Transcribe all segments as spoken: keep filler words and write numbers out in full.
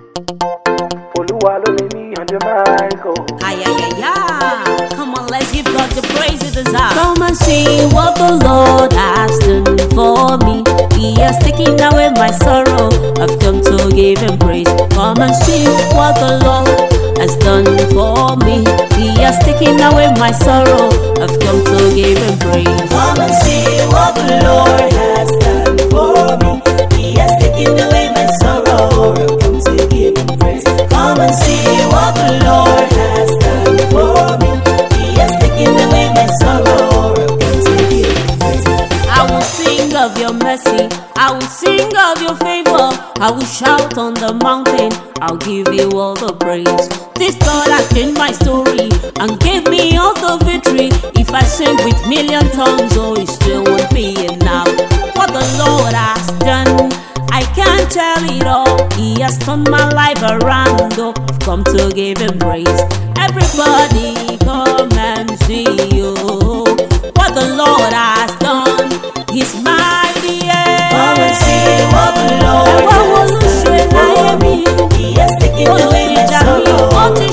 Olúwa ló ní mí on the mic, oh. Ay, ay, ay, ay. Come on, let's give God the praise it deserves. Come and see what the Lord has done for me. He has taken away my sorrow. I've come to give Him praise. Come and see what the Lord has done for me. He has taken away my sorrow. I've come to give Him praise. Come and see what the Lord has done for me. He has taken away my sorrow. I've come to give Him praise. Come and see what the Lord has done for me. He has taken away my sorrow. I've come to give Him praise. I will sing of your mercy. I will sing of your favor. I will shout on the mountain. I'll give you all the praise. This God has changed my story and gave me all the victory. If I sing with million tongues, oh, it still won't be enough. What the Lord has done, I can't tell it all. He has turned my life around, oh, I've come to give Him praise. Everybody come and see, oh, what the Lord has done. He's mighty, yeah. Come and see what the Lord has done for me. He has taken away my sorrow.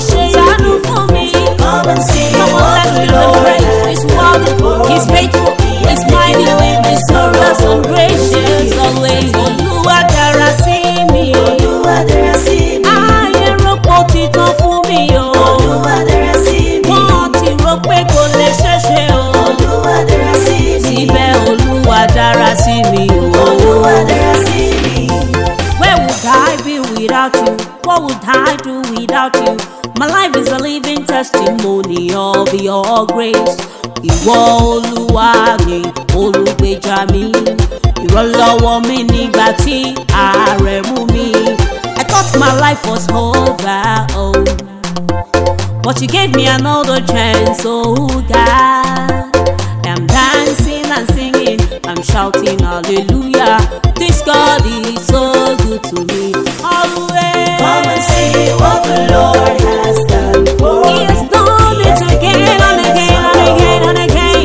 Come and see what the Lord has done for me. He's faithful, He's mighty, He's glorious and gracious always. Olúwa dára sí mi. Olúwa dára sí mi. Ayé rọ́pò ti tán fún mi o. Olúwa dára sí mi. Wọ́n ti rò pé kò lè ṣeéṣe o. Olúwa dára sí mi. Síbẹ̀ Olúwa dára sí mi o. Olúwa dára sí mi. Where would I be without you? What would I do without you? My life is a living testimony of your grace. Ìwọ Olúwa mi, olùgbèjà mi, ìrànlọ́wọ́ mi nígbà tí àárẹ̀ mú mi. I thought my life was over, oh, but you gave me another chance, oh God. I'm dancing and singing, I'm shouting hallelujah. This God is so good to me. Always. Come and see what the Lord has done for me. He has done it again and again and again and again.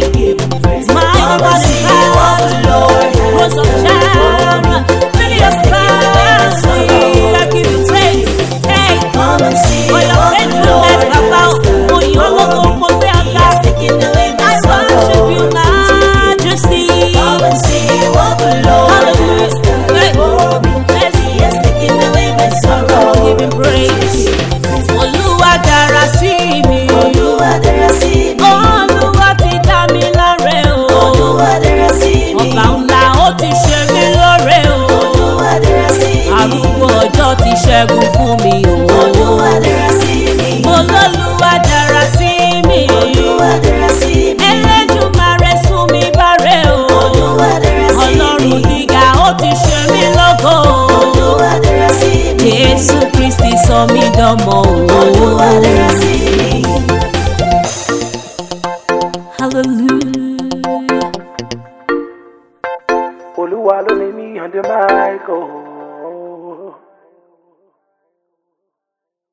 My God is what the Lord Rose of Sharon, Lily of Valley, I give you praise. Hey, Come and see for your what the Lord faithfulness, Papa. For your love, for your He has taken away my I worship you, sorrow. Majesty. Come and see what the Lord has done for me. He has taken away my sorrow. Give Him praise. Olúwa dára sí mi. Olúwa dára sí mi. Olúwa ti dá mi láre o. Olúwa dára sí mi. Ọba ńlá ó ti ṣe mí lóore o. Olúwa dára sí mi. Arúgbó ọjọ́ ti ṣẹ́gun fún mi o. Olúwa dára sí mi. Olúwa dára sí mi. Olúwa dára sí mi. Elédùmarè sún mi báre o. Olúwa dára sí mi. Ọlọ́run gíga ó ti ṣe mí lógo. Olúwa dára sí mi. Jésù Kristi sọ mí dánmọ̀ o. Olúwa dára sí mi. Hallelujah. Olúwa ló ní mí on the mic, oh.